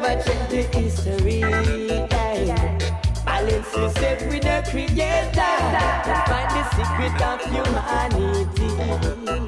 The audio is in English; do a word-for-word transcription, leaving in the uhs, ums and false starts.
never change the history. Balance yourself with the Creator. Find the secret of humanity.